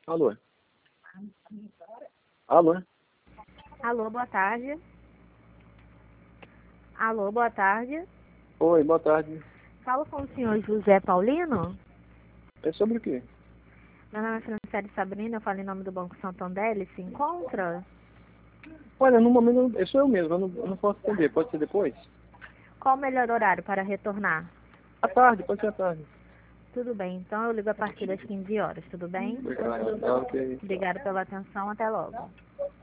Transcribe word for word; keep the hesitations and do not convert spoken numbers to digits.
Alô? Alô? Alô, boa tarde. Alô, boa tarde. Oi, boa tarde. Falo com o senhor José Paulino. É sobre o quê? Meu nome é Franciele Sabrina, eu falo em nome do Banco Santander. Ele se encontra? Olha, no momento eu sou eu mesmo, eu não, eu não posso atender. Pode ser depois? Qual o melhor horário para retornar? À tarde, pode ser à tarde. Tudo bem, então eu ligo a partir das quinze horas, tudo bem? Obrigado. Tá, ok. Obrigada pela atenção, até logo.